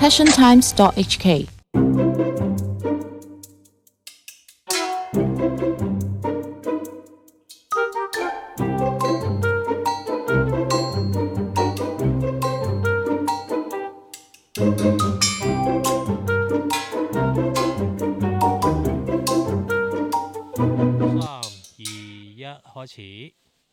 passiontimes.hk。 開始，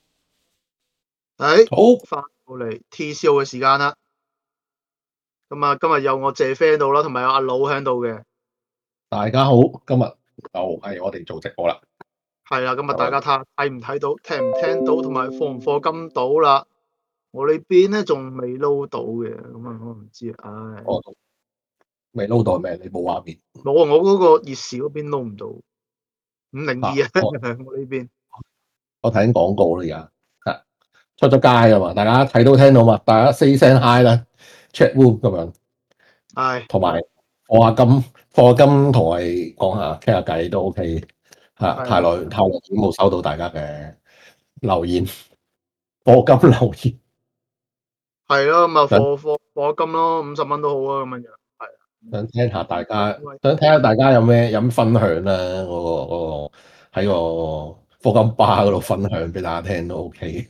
好翻到嚟 TCO 嘅時間啦。咁啊，今日有我謝 friend 到啦，同埋有阿佬喺度嘅。 大家好，今日又係我哋做直播啦。 係啦，今日大家睇唔睇到，聽唔聽到，同埋課唔課金到啦。我呢邊咧仲未撈到嘅，咁啊我唔知啊。唉， 未撈到咩？你冇畫面？ 冇啊！我嗰個熱視嗰邊撈唔到502啊！我呢邊我睇緊廣告啦，而家出咗街啊嘛，大家睇到聽到嘛，大家 say 聲 hi 啦 ，chat room 咁樣。 係， 同埋課金同我哋講下傾下偈都 OK 嚇。太耐已經冇收到大家嘅留言，課金留言。 係咯，咁啊課金咯，50蚊都好啊，咁樣樣。係。 想聽下大家，有咩分享啦？嗰個喺個課金吧嗰度分享俾大家聽都 OK。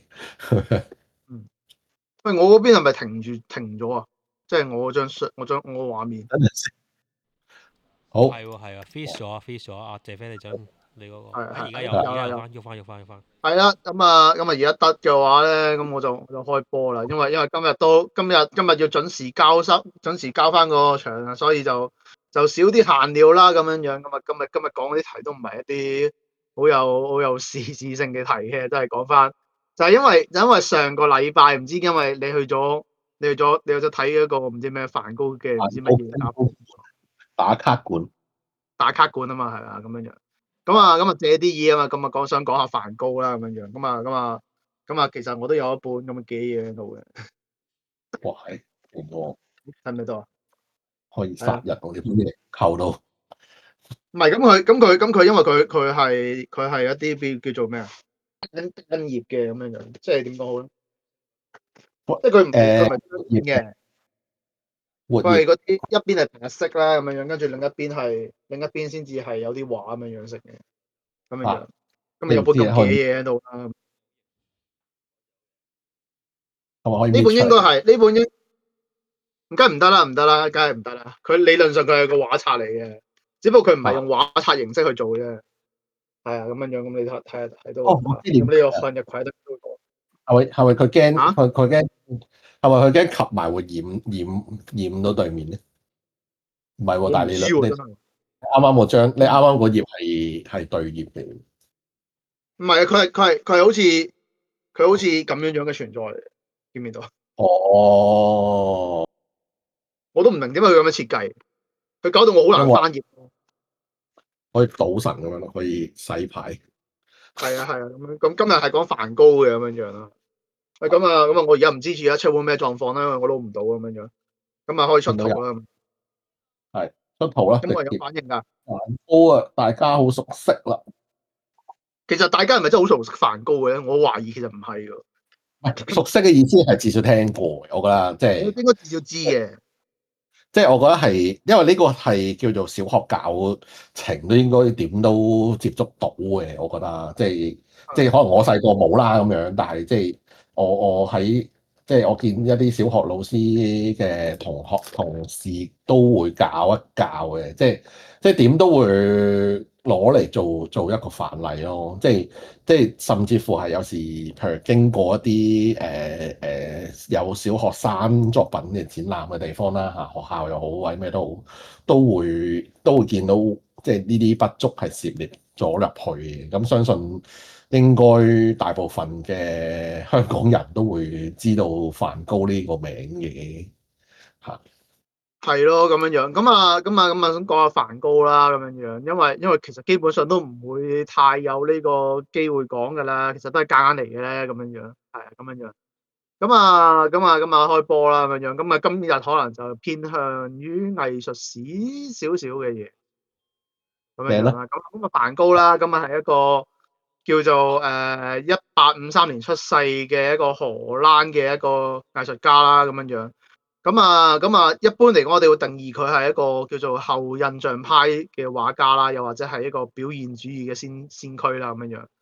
喂，我嗰邊係咪停咗啊？即係我張畫面。 好。 係喎 freeze 咗啊！謝飛你將你嗰個，而家有喐翻。 係啦，咁啊而家得嘅話咧，咁我就開波啦。因為今日要準時交翻個場啊，所以就少啲閒聊啦，咁樣樣。咁啊今日講嗰啲題都唔係一啲好有時事性嘅題嘅，都係講翻就係因為上個禮拜唔知因為你去咗睇嗰個唔知咩梵高嘅唔知乜嘢打卡館啊嘛，係啊，咁樣樣。咁啊借啲嘢啊嘛，咁啊想講下梵高啦，咁樣樣。咁啊其實我都有一本咁嘅嘢喺度嘅。 哇，係勁喎！ 睇唔睇到啊？ 可以殺人我哋啲嘢扣到。 唔係，佢因為佢係一啲叫做咩啊？單葉嘅咁樣樣，即係點講好咧？即係佢唔係單葉嘅，佢係嗰啲一邊係平色啦咁樣樣，跟住另一邊先至係有啲畫咁樣樣色嘅，咁樣樣。咁啊有本咁嘅嘢喺度啦。呢本應該係呢本梗係唔得啦，梗係唔得啦。佢理論上佢係個畫冊嚟嘅，只不過佢唔係用畫冊形式去做啫。係啊，咁樣樣，咁你睇到。 我知點。 咁呢個向日葵得嗰個。 係咪佢驚？佢驚係咪佢驚及埋會染到對面咧？唔係喎，但係你啱啱你啱啱嗰頁係對頁嚟。 唔係啊，佢係好似咁樣樣嘅存在嚟，見唔見到？ 哦， 我都唔明點解佢咁樣設計，佢搞到我好難翻頁。 可以賭神咁樣咯，可以洗牌。 係啊，咁樣。咁今日係講梵高嘅咁樣樣啦。咁啊，我而家唔知住而家出會咩狀況啦，因為我撈唔到咁樣樣。咁啊，可以出圖啦。 係出圖啦。 咁我有反應㗎。 梵高啊，大家好熟悉啦。 其實大家係咪真係好熟悉梵高嘅咧？我懷疑其實唔係㗎。 熟悉嘅意思係至少聽過，我覺得即係應該至少知嘅。 即係我覺得係，因為呢個係叫做小學教程，都應該點都接觸到嘅。我覺得即係可能我細個冇啦咁樣，但係即係我喺即係我見一啲小學老師嘅同事都會教一教嘅，即係點都會攞嚟做一個範例咯。即係甚至乎係有時譬如經過一啲有小學生作品嘅展覽嘅地方啦嚇，學校又好或者咩都好，都會見到即係呢啲不足係涉獵咗入去嘅。咁相信應該大部分嘅香港人都會知道梵高呢個名嘅嚇。 係咯，咁樣樣。咁啊，想講下梵高啦，咁樣樣。因為其實基本上都唔會太有呢個機會講㗎啦。其實都係夾硬嚟嘅咧，咁樣樣。係啊，咁樣樣。咁啊，開波啦，咁樣樣。咁啊，今日可能就偏向於藝術史少少嘅嘢，咁樣樣啦。咁啊，梵高啦，咁啊係一個叫做1853年出世嘅一個荷蘭嘅一個藝術家啦，咁樣樣。 一般嚟講，我哋會定義佢係一個叫做後印象派嘅畫家啦，又或者係一個表現主義嘅先驅啦咁樣樣。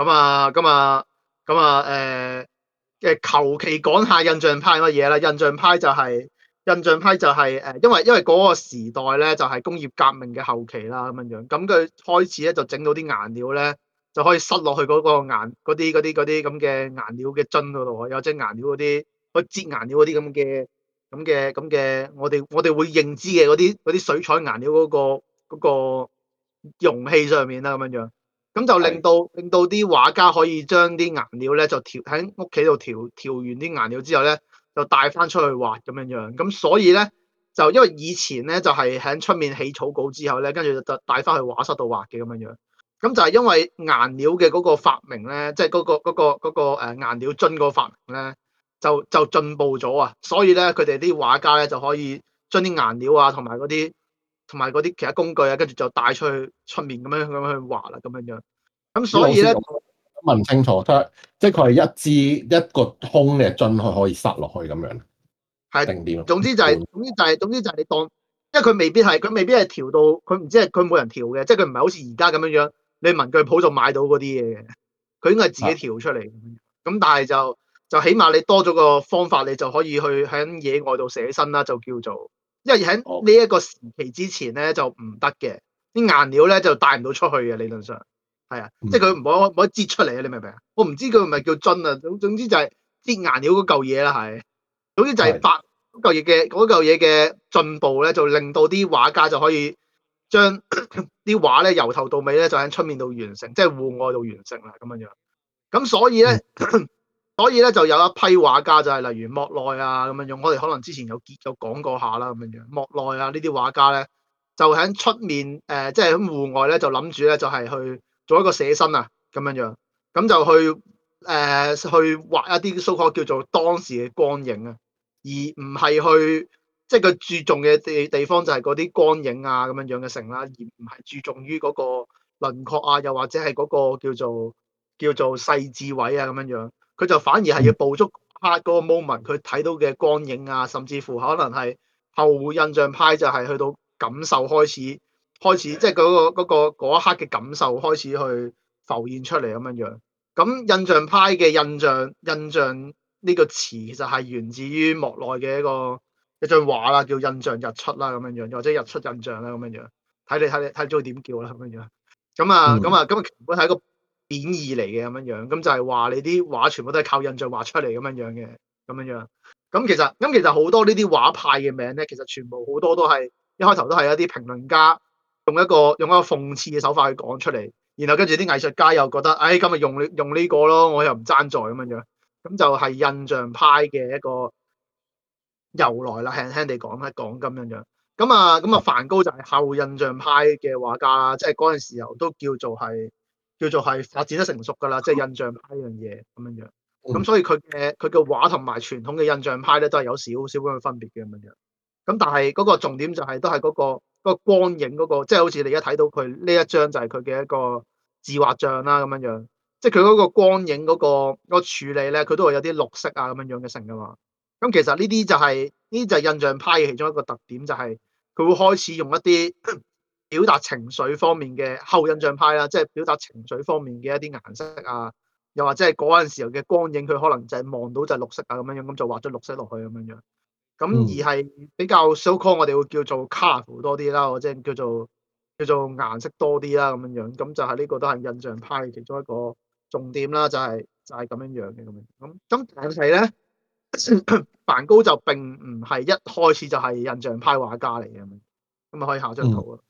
求其講下印象派乜嘢啦？印象派就係、因為嗰個時代咧就係工業革命嘅後期啦咁樣樣。咁佢開始咧就整到啲顏料咧就可以塞落去嗰個嗰啲咁嘅顏料嘅樽嗰度，有隻顏料嗰啲可以擠顏料嗰啲咁嘅，我哋會認知嘅嗰啲水彩顏料嗰個容器上面啦咁樣樣。咁就令到啲畫家可以將啲顏料咧就喺屋企度調完啲顏料之後咧，就帶翻出去畫咁樣樣。咁所以咧就因為以前咧就係喺出面起草稿之後咧，跟住就帶翻去畫室度畫嘅咁樣樣。咁就係因為顏料嘅嗰個發明咧，即係嗰個顏料樽嗰個發明咧，就進步咗啊！所以咧佢哋啲畫家咧就可以將啲顏料啊同埋嗰啲其他工具啊，跟住就帶出去出面咁樣去畫啦咁樣樣。咁所以咧， 問清楚，即係佢係一個空嘅樽，佢可以塞落去咁樣， 係定點？ 總之就係你當，因為佢未必係調到，佢唔知係佢冇人調嘅，即係佢唔係好似而家咁樣樣，你文具鋪就買到嗰啲嘢嘅，佢應該係自己調出嚟。咁但係就起碼你多咗個方法，你就可以去喺野外度寫生啦，就叫做，因為喺呢一個時期之前咧就唔得嘅，啲顏料咧就帶唔到出去嘅理論上。係啊，即係佢唔可以擠出嚟啊！你明唔明啊？我唔知佢係咪叫樽啊，總之就係擠顏料嗰嚿嘢啦，係。總之就係嗰嚿嘢嘅進步咧，就令到啲畫家就可以將啲畫咧由頭到尾咧就喺出面度完成，即係戶外度完成啦咁樣樣。咁所以咧，就有一批畫家就係例如莫奈啊咁樣樣，我哋可能之前有講過下啦咁樣樣。莫奈啊呢啲畫家咧，就喺出面即係喺戶外咧就諗住咧就係去做一個寫生啊咁樣樣，咁就去畫一啲so-called叫做當時嘅光影啊，而唔係去即係佢注重嘅地方就係嗰啲光影啊咁樣樣嘅成啦，而唔係注重於嗰個輪廓啊，又或者係嗰個叫做細緻位啊咁樣樣，佢就反而係要捕捉嗰個 moment 佢睇到嘅光影啊，甚至乎可能係後印象派就係去到感受開始，即係嗰一刻嘅感受開始去浮現出嚟咁樣樣。咁印象派嘅印象呢個詞其實係源自於莫奈嘅一張畫啦，叫印象日出啦咁樣樣，或者日出印象啦咁樣樣。睇你中意點叫啦咁樣樣。原本係一個貶義嚟嘅咁樣樣，咁就係話你啲畫全部都係靠印象畫出嚟咁樣樣嘅咁樣樣。咁其實好多呢啲畫派嘅名咧，其實全部好多都係一開頭都係一啲評論家用一個諷刺嘅手法去講出嚟，然後跟住啲藝術家又覺得，今日用呢個咯，我又唔爭在咁樣樣，咁就係印象派嘅一個由來啦，輕輕地講一講咁樣樣。咁啊，梵高就係後印象派嘅畫家啦，即係嗰陣時候都叫做係發展得成熟㗎啦，即係印象派呢樣嘢咁樣樣。咁所以佢嘅畫同埋傳統嘅印象派咧，都係有少少咁嘅分別嘅咁樣樣。咁但係嗰個重點就係都係嗰個光影嗰個，即係好似你而家睇到佢呢一張就係佢嘅一個自畫像啦咁樣樣。即係佢嗰個光影嗰個處理咧，佢都會有啲綠色啊咁樣樣嘅成㗎嘛。咁其實呢啲就係印象派嘅其中一個特點，就係佢會開始用一啲表達情緒方面嘅後印象派啦，即係表達情緒方面嘅一啲顏色啊，又或者係嗰陣時候嘅光影，佢可能就係望到就係綠色啊咁樣樣，咁就畫咗綠色落去咁樣樣。咁而係比較 so-called 我哋會叫做 colourful 多啲啦，或者叫做顏色多啲啦咁樣樣。咁就係呢個都係印象派嘅其中一個重點啦，就係咁樣樣嘅咁樣。咁但係咧，梵高就並唔係一開始就係印象派畫家嚟嘅。咁啊可以下張圖啊。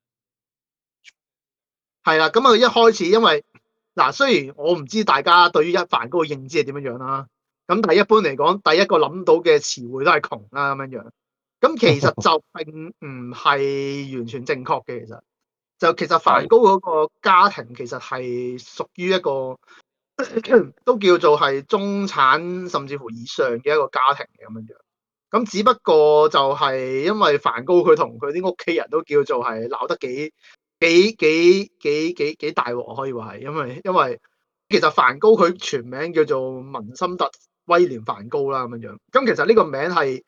係啦，咁啊一開始因為嗱，雖然我唔知大家對於梵高嘅認知係點樣樣啦，咁但係一般嚟講，第一個諗到嘅詞彙都係窮啦咁樣樣。咁其實就並唔係完全正確嘅，其實梵高嗰個家庭其實係屬於一個都叫做係中產甚至乎以上嘅一個家庭嘅咁樣樣。咁只不過就係因為梵高佢同佢啲屋企人都叫做係鬧得幾大鑊，可以話係，因為其實梵高佢全名叫做文森特威廉梵高啦咁樣樣。咁其實呢個名係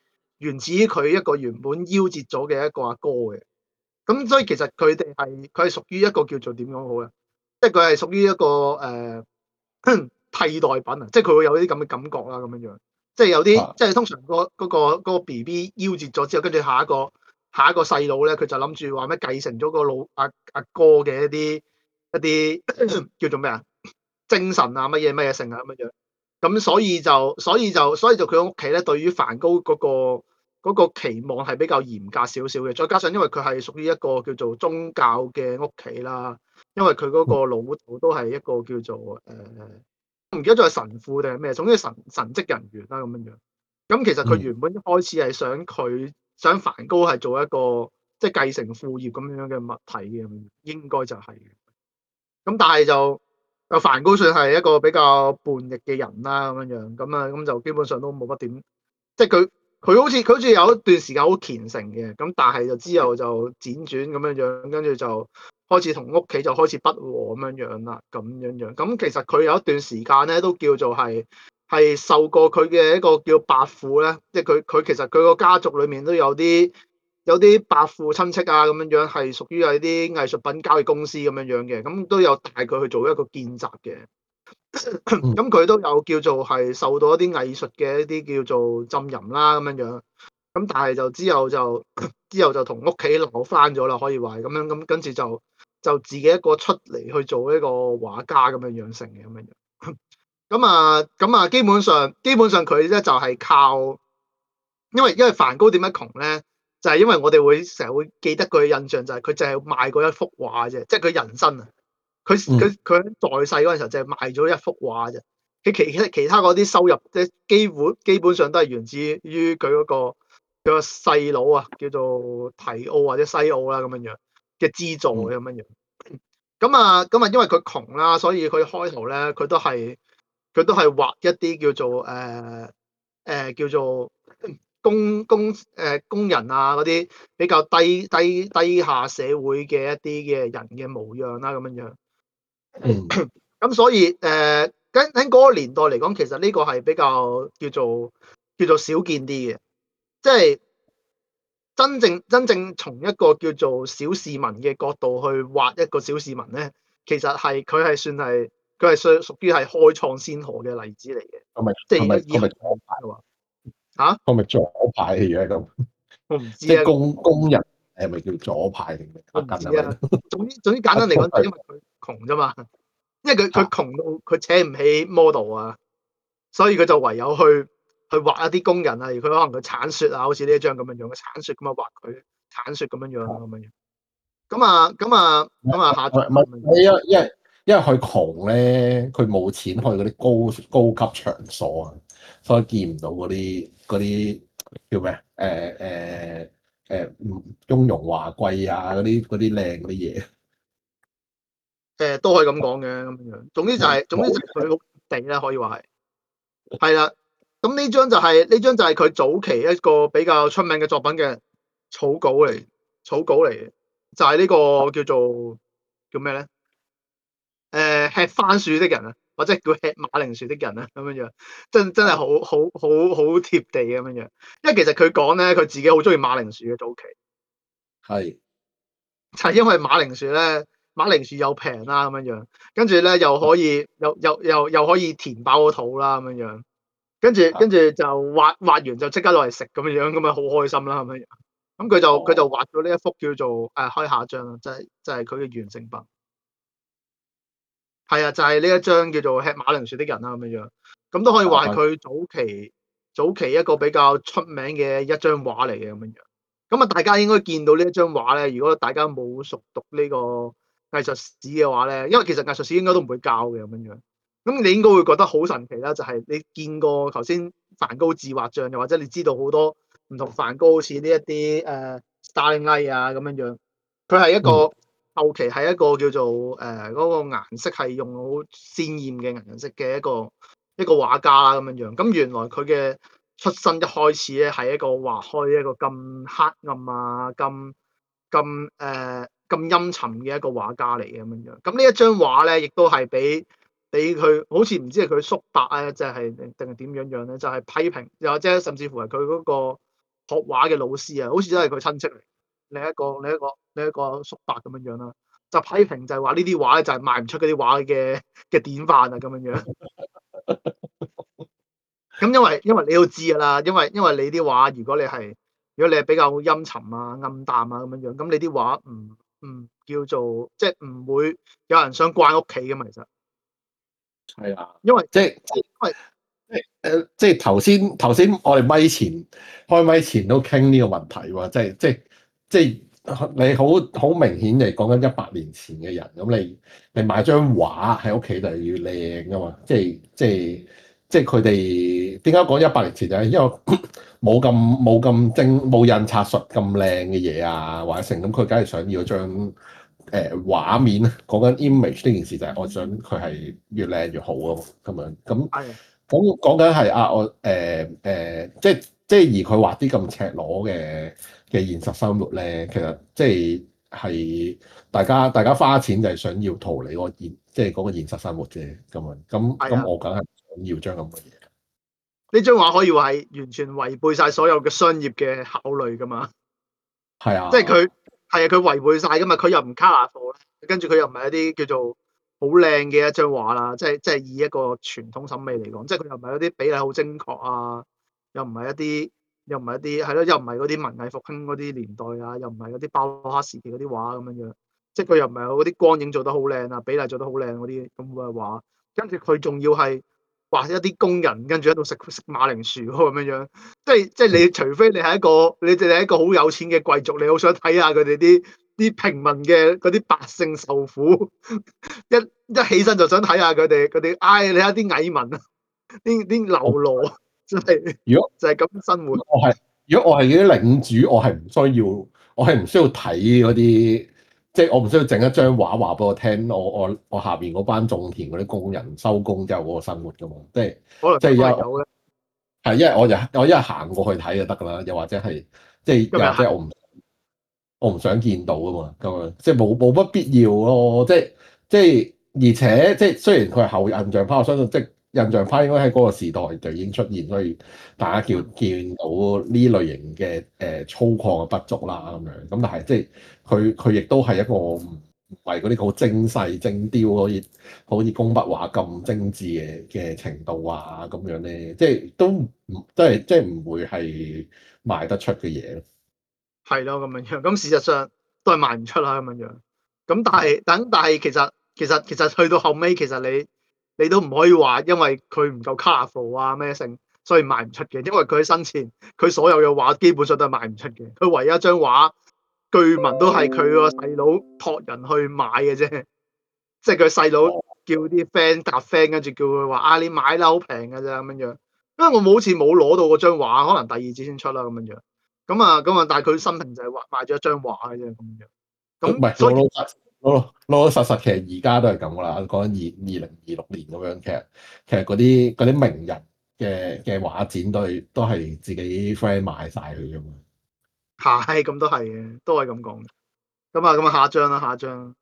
源自於佢一個原本夭折咗嘅一個阿哥嘅。咁所以其實佢係屬於一個叫做點講好咧？即係佢係屬於一個替代品啊！即係佢會有啲咁嘅感覺啦，咁樣樣。即係有啲即係通常嗰個 BB 夭折咗之後，跟住下一個細佬咧，佢就諗住話咩繼承咗個阿哥嘅一啲叫做咩啊精神啊乜嘢性啊咁樣樣。咁所以就佢屋企咧，對於梵高嗰個期望係比較嚴格少少嘅。再加上因為佢係屬於一個叫做宗教嘅屋企啦，因為佢嗰個老豆都係一個叫做唔記得咗係神父定係咩，總之神職人員啦咁樣樣。咁其實佢原本一開始係想梵高係做一個即係繼承父業咁樣嘅物體嘅，應該就係。咁但係就梵高算係一個比較叛逆嘅人啦咁樣樣，咁就基本上都冇乜點，即係佢好似有一段時間好虔誠嘅，咁但係就之後就輾轉咁樣樣，跟住就開始同屋企就開始不和咁樣樣啦，咁樣樣。咁其實佢有一段時間咧都叫做係受過佢嘅一個叫伯父咧，即係佢其實佢個家族裏面都有啲伯父親戚啊咁樣樣，係屬於係啲藝術品交易公司咁樣樣嘅，咁都有帶佢去做一個見習嘅。咁佢都有叫做係受到一啲藝術嘅一啲叫做浸淫啦咁樣樣。咁但係就之後就同屋企鬧翻咗啦，可以話係咁樣。咁跟住就自己一個出嚟去做一個畫家咁樣樣成嘅咁樣樣。咁啊，基本上佢咧就係靠，因為梵高點解窮咧？就係因為我哋會成日會記得佢嘅印象就係佢淨係賣過一幅畫啫，即係佢人生啊。佢喺在世嗰陣時候，就係賣咗一幅畫啫。佢其他嗰啲收入，即係基本上都係源自於佢個細佬啊，叫做提奧或者西奧啦咁樣樣嘅資助咁樣樣。咁啊，因為佢窮啦，所以佢開頭咧，佢都係畫一啲叫做叫做工人啊嗰啲比較低下社會嘅一啲嘅人嘅模樣啦咁樣樣。咁所以喺嗰個年代嚟講，其實呢個係比較叫做少見啲嘅，即係真正從一個叫做小市民嘅角度去畫一個小市民咧，其實佢係屬於係開創先河嘅例子嚟嘅。即係以後左派嘅話嚇， 係咪左派嘅嘢咁？ 我唔知啊。 即係工人係咪叫左派定咩？ 我唔知啊。總之簡單嚟講，就係因為佢窮啫嘛。因為佢窮到佢請唔起 model 啊，所以佢就唯有去畫一啲工人啊，而佢可能佢鏟雪啊，好似呢一張咁樣樣嘅鏟雪咁啊，畫佢鏟雪咁樣樣咁樣。咁啊下張因為佢窮咧，佢冇錢去嗰啲高級場所啊，所以見唔到嗰啲叫咩雍容華貴啊嗰啲靚嗰啲嘢。 都可以咁講嘅咁樣。總之就係佢好地啦，可以話係啦。咁呢張就係佢早期一個比較出名嘅作品嘅草稿嚟嘅，就係呢個叫咩咧？吃番薯的人啊，或者叫吃馬鈴薯的人啊，咁樣樣，真係好貼地咁樣樣。因為其實佢講咧，佢自己好中意馬鈴薯嘅早期， 係就係因為馬鈴薯又平啦咁樣樣，跟住咧又可以又可以填飽個肚啦咁樣樣，跟住就畫完就即刻攞嚟食咁樣樣，咁啊好開心啦咁樣樣。咁佢就畫咗呢一幅叫做開下張啦，就係佢嘅完成品。係啊，就係呢一張叫做吃馬鈴薯的人啦咁樣樣，咁都可以話係佢早期一個比較出名嘅一張畫嚟嘅咁樣樣。咁啊，大家應該見到呢一張畫咧，如果大家冇熟讀呢個藝術史嘅話咧，因為其實藝術史應該都唔會教嘅咁樣樣。咁你應該會覺得好神奇啦，就係你見過頭先梵高自畫像，又或者你知道好多唔同梵高好似呢一啲Starry Night 啊咁樣樣，佢係一個。後期係一個叫做嗰個顏色係用好鮮豔嘅顏色嘅一個畫家啦咁樣樣。咁原來佢嘅出身一開始咧係一個畫開一個咁黑暗啊、咁陰沉嘅一個畫家嚟嘅咁樣樣。咁呢一張畫咧，亦都係俾佢好似唔知係佢叔伯啊，即係定係點樣樣咧，就係批評，又或者甚至乎係佢嗰個學畫嘅老師啊，好似真係佢親戚嚟，另一個叔伯咁樣樣啦，就批評就係話呢啲畫咧就係賣唔出嗰啲畫嘅典範啊咁樣樣。咁因為你要知㗎啦，因為你啲畫如果你係比較陰沉啊、暗淡啊咁樣樣，咁你啲畫唔叫做即係唔會有人想掛屋企㗎嘛，其實。 係啊， 因為即係即係頭先我哋開咪前都傾呢個問題喎，即係你好明顯地講緊100年前嘅人，咁你買張畫喺屋企就係要靚㗎嘛，即係佢哋點解講100年前就係因為冇印刷術咁靚嘅嘢啊，或者成咁，佢梗係想要張畫面講緊 image 呢件事就係我想佢係越靚越好啊，咁樣咁講緊係啊，我即係而佢畫啲咁赤裸嘅現實生活咧，其實即係大家花錢就係想要逃離即係嗰個現實生活啫，咁樣咁我梗係想要張咁嘅嘢。 呢張畫可以話係完全違背晒所有嘅商業嘅考慮㗎嘛。 係啊， 即係佢違背晒㗎嘛，佢又唔 colourful 啦，跟住佢又唔係一啲叫做好靚嘅一張畫啦，即係以一個傳統審美嚟講，即係佢又唔係嗰啲比例好精確啊，又唔係一啲係咯，又唔係嗰啲文藝復興嗰啲年代啊，又唔係嗰啲巴洛克時期嗰啲畫咁樣樣，即係佢又唔係嗰啲光影做得好靚啊，比例做得好靚嗰啲咁嘅畫，跟住佢仲要係畫一啲工人跟住喺度食馬鈴薯咁樣樣，即係你除非你係一個好有錢嘅貴族，你好想睇下佢哋啲平民嘅嗰啲百姓受苦，一起身就想睇下佢哋，你睇啲蟻民啊，啲流羅真係， 如果就係咁生活。 如果我係嗰啲領主，我係唔需要睇嗰啲，即係我唔需要整一張畫話俾我聽，我下邊嗰班種田嗰啲工人收工之後嗰個生活噶嘛，即係可能即係有咧， 係因為我一日行過去睇就得㗎啦，又或者係即係我唔想見到啊嘛，咁樣即係冇乜必要咯，即係而且即係雖然佢係後印象派，我相信即係印象派應該喺嗰個時代就已經出現，所以大家見到呢類型嘅粗獷嘅不足啦咁樣，咁但係即係佢亦都係一個唔係嗰啲好精細精雕，好似工筆畫咁精緻嘅程度啊咁樣咧，即係都唔即係唔會係賣得出嘅嘢咯。 係咯咁樣樣，咁事實上都係賣唔出啦咁樣樣。咁但係其實去到後尾，其實你都唔可以話因為佢唔夠 colourful 啊咩性，所以賣唔出嘅。因為佢喺生前，佢所有嘅畫基本上都係賣唔出嘅。佢唯一一張畫，據聞都係佢個細佬託人去買嘅啫。即係佢細佬叫啲 friend 夾 friend，跟住叫佢話你買啦，好平㗎咋咁樣樣。因為我好似冇攞到嗰張畫，可能第二次先出啦咁樣樣。咁啊，但係佢生平就係賣咗一張畫嘅啫咁樣。 唔係所以老實，其實而家都係咁噶啦。講緊2026年咁樣，其實嗰啲名人嘅畫展都係自己 friend 買晒佢噶嘛。 係咁都係嘅，都係咁講。咁啊，下一張啦，下一張。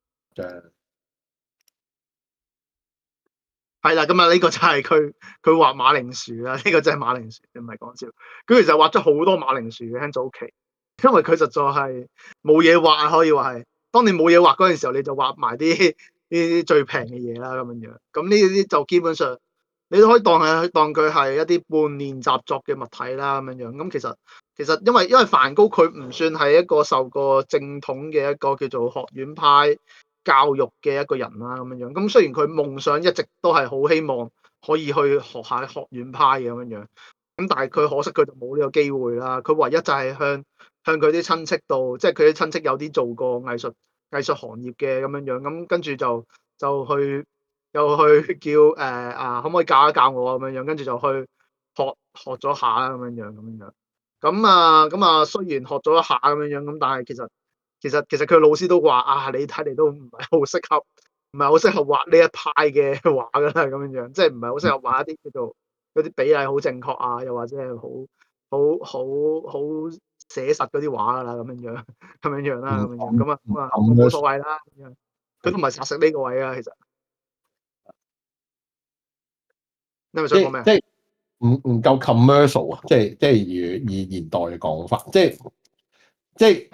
係啦，咁啊呢個就係佢畫馬鈴薯啦，呢個真係馬鈴薯，唔係講笑。佢其實畫咗好多馬鈴薯嘅喺早期，因為佢實在係冇嘢畫啊，可以話係。當你冇嘢畫嗰陣時候，你就畫埋啲最平嘅嘢啦，咁樣樣。咁呢啲就基本上你都可以當佢係一啲半練習作嘅物體啦，咁樣樣。咁其實因為梵高佢唔算係一個受過正統嘅一個叫做學院派教育嘅一個人啦，咁樣樣。咁雖然佢夢想一直都係好希望可以去學下學院派嘅咁樣樣，咁但係佢可惜佢就冇呢個機會啦。佢唯一就係向佢啲親戚度，即係佢啲親戚有啲做過藝術行業嘅咁樣樣，咁跟住就去又去叫可唔可以教一教我啊咁樣樣，跟住就去學咗下啦咁樣樣。咁啊，雖然學咗一下咁樣樣，咁但係其實佢老師都話你睇嚟都唔係好適合畫呢一派嘅畫㗎啦，咁樣樣，即係唔係好適合畫一啲叫做嗰啲比例好正確啊，又或者係好寫實嗰啲畫㗎啦，咁樣樣啦，咁樣樣，咁冇所謂啦，咁樣。佢都唔係殺食呢個位啊，其實。你係咪想講咩啊？ 唔夠 commercial 啊，即係以現代嘅講法，即係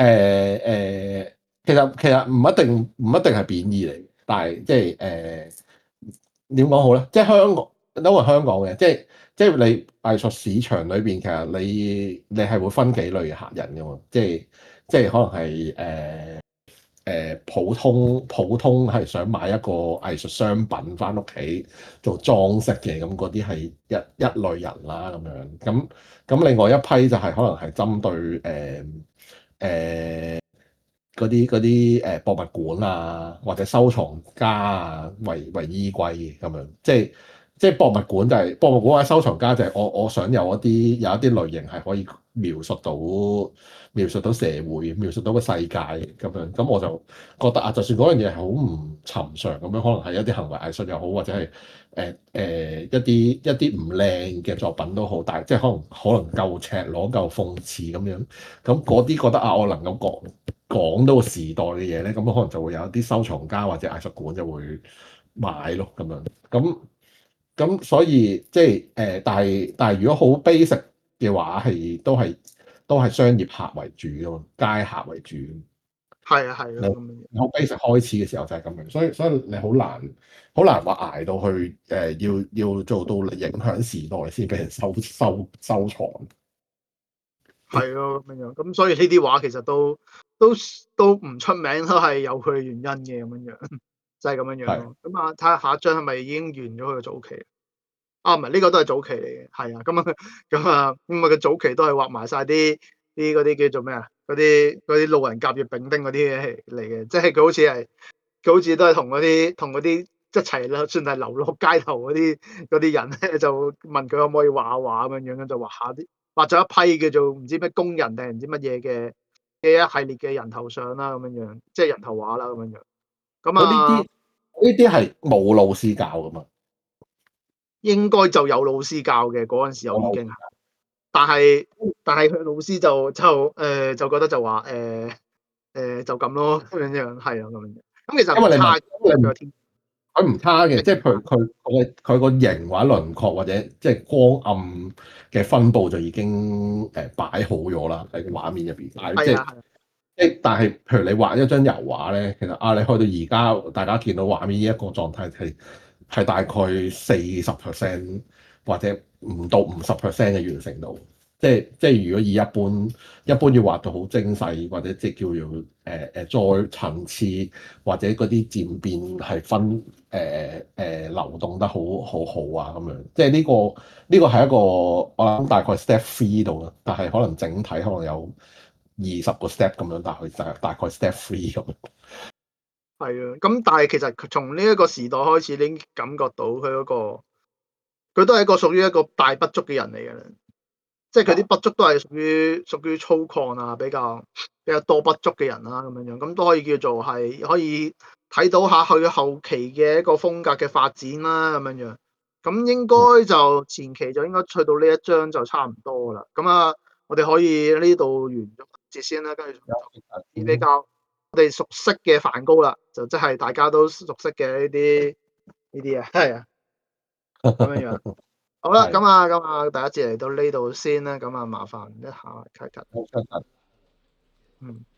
其實唔一定係貶義嚟，但係即係點講好咧？即係香港都係香港嘅，即係你藝術市場裏邊，其實你係會分幾類嘅客人㗎嘛，即係可能係普通係想買一個藝術商品翻屋企做裝飾嘅，咁嗰啲係一類人啦咁樣。咁另外一批就係可能係針對嗰啲博物館啊或者收藏家啊為依歸嘅咁樣，即係博物館就係、博物館或者收藏家就係我想有一啲類型係可以描述到社會、描述到個世界咁樣，咁我就覺得啊，就算嗰樣嘢係好唔尋常咁樣，可能係一啲行為藝術又好，或者係一啲唔靚嘅作品都好，但係即係可能夠赤裸、夠諷刺咁樣，咁嗰啲覺得啊，我能夠講到個時代嘅嘢咧，咁可能就會有一啲收藏家或者藝術館就會買咯咁樣，咁所以即係但係如果好 basic 嘅話，都係商業客為主噶嘛，街客為主。 係啊係啊咁樣。 你好 basic 開始嘅時候就係咁樣，所以你好難話捱到去要做到影響時代先俾人收藏。 係咯咁樣，咁所以呢啲畫其實都唔出名，都係有佢嘅原因嘅咁樣，就係咁樣樣咯。咁啊，睇下下一張係咪已經完咗佢嘅早期？啊，唔係呢個都係早期嚟嘅，係啊。咁佢早期都係畫埋晒啲嗰啲叫做咩啊？嗰啲路人甲、乙、丙、丁嗰啲嘢嚟嘅，即係佢好似都係同嗰啲一齊啦，算係流落街頭嗰啲人咧，就問佢可唔可以畫下畫咁樣樣，就畫咗一批叫做唔知咩工人定唔知乜嘢嘅一系列嘅人頭相啦，咁樣樣，即係人頭畫啦，咁樣樣。咁呢啲係冇老師教噶嘛？ 應該就有老師教嘅嗰陣時候已經係，但係佢老師就覺得就話就咁咯，咁樣樣係啊咁樣。咁其實因為你唔差問佢唔差嘅，即係譬如佢個形或者輪廓或者即係光暗嘅分佈就已經擺好咗啦喺個畫面入邊。 係啊但係譬如你畫一張油畫咧，其實啊你去到而家大家見到畫面呢一個狀態係大概40%或者唔到50%嘅完成度。即係如果以一般要畫到好精細，或者即係叫做再層次，或者嗰啲漸變係分流動得好啊咁樣，即係呢個係一個我諗大概 step 3度啦，但係可能整體可能有20個 step 咁樣，大概 step 3咁樣。 係啊，咁但係其實從呢一個時代開始，你已經感覺到佢都係一個屬於一個大不足嘅人嚟嘅啦。即係佢啲不足都係屬於粗獷啊，比較多不足嘅人啦，咁樣樣，咁都可以叫做係可以睇到下佢後期嘅一個風格嘅發展啦，咁樣樣。咁應該就前期就應該去到呢一章就差唔多啦。咁啊，我哋可以呢度完咗節先啦，跟住啲比較我哋熟悉嘅梵高啦，就即係大家都熟悉嘅呢啲啊，係啊，咁樣樣。好啦， 係咁啊，第一節嚟到呢度先啦，咁啊，麻煩一下 cut。嗯。